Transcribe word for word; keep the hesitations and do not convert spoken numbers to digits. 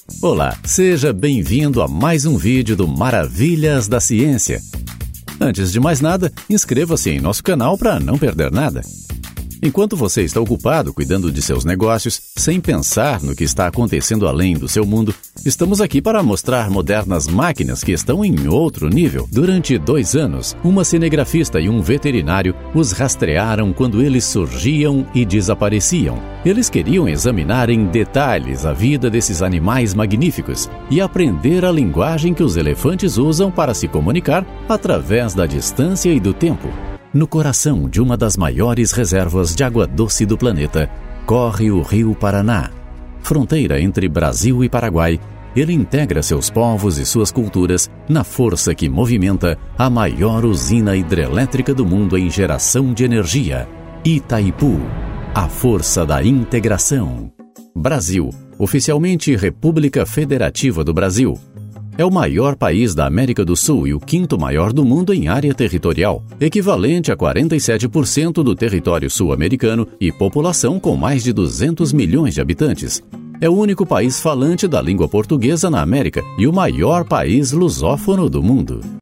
Olá, seja bem-vindo a mais um vídeo do Maravilhas da Ciência. Antes de mais nada, inscreva-se em nosso canal para não perder nada. Enquanto você está ocupado cuidando de seus negócios, sem pensar no que está acontecendo além do seu mundo, estamos aqui para mostrar modernas máquinas que estão em outro nível. Durante dois anos, uma cinegrafista e um veterinário os rastrearam quando eles surgiam e desapareciam. Eles queriam examinar em detalhes a vida desses animais magníficos e aprender a linguagem que os elefantes usam para se comunicar através da distância e do tempo. No coração de uma das maiores reservas de água doce do planeta, corre o Rio Paraná. Fronteira entre Brasil e Paraguai, ele integra seus povos e suas culturas na força que movimenta a maior usina hidrelétrica do mundo em geração de energia, Itaipu, a força da integração. Brasil, oficialmente República Federativa do Brasil. É o maior país da América do Sul e o quinto maior do mundo em área territorial, equivalente a quarenta e sete por cento do território sul-americano e população com mais de duzentos milhões de habitantes. É o único país falante da língua portuguesa na América e o maior país lusófono do mundo.